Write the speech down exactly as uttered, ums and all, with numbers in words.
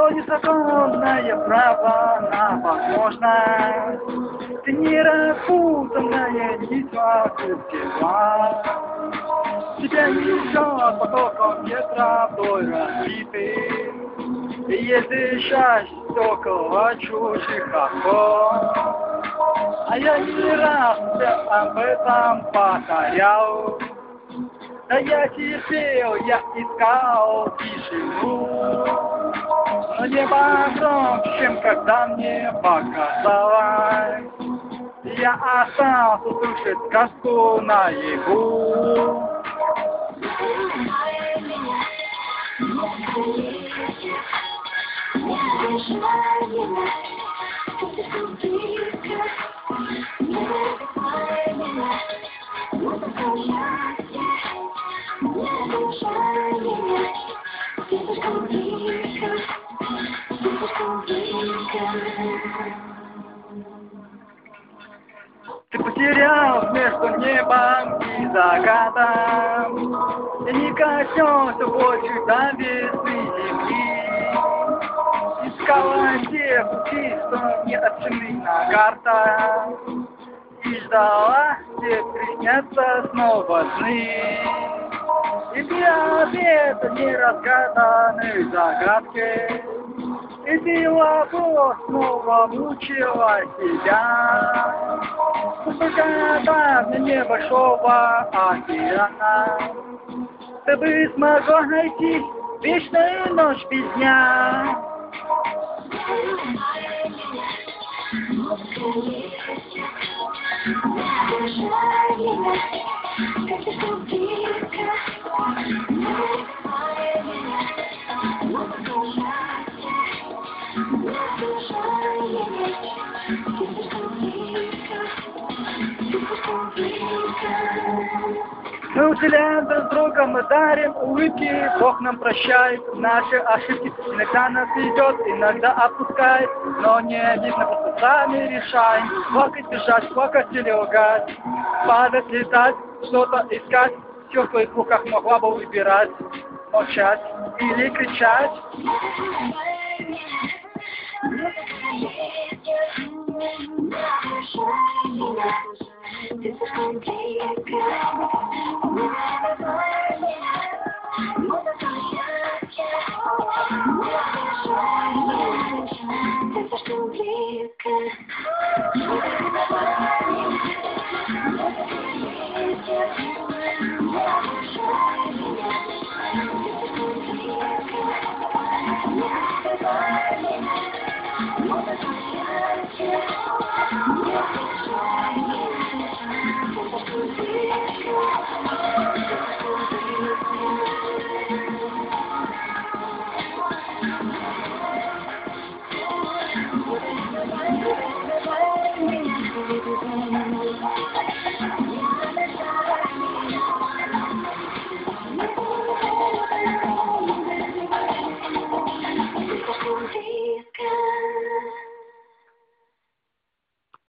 Твое незаконное право на возможность, ты нераспутанная нить вокруг тебя. Тебя несет потоком ветра вдоль разбитый, и если счастье около чужих окон. А я не раз тебе об этом повторял. Да я терпел, я искал тишину, но небо громче, чем когда мне показалось. Я остался слушать сказку наяву. Ты потерял между небом и закатом, и не коснешься больше до весны земли. Искала те пути, что не оценены на картах, и ждала, где приснятся снова сны. И ты ответа неразгаданной загадки, и ты вопрос снова мучила себя. Когда на небольшого океана ты бы смогла найти вечную ночь без дня. Мы уделяем друг друга, мы дарим улыбки, Бог нам прощает наши ошибки. Иногда нас ведет, иногда отпускает, но не обидно, просто сами решаем. Плакать, бежать, плакать или лгать, падать, летать, что-то искать. Все в твоих руках, могла бы выбирать, молчать или кричать. This is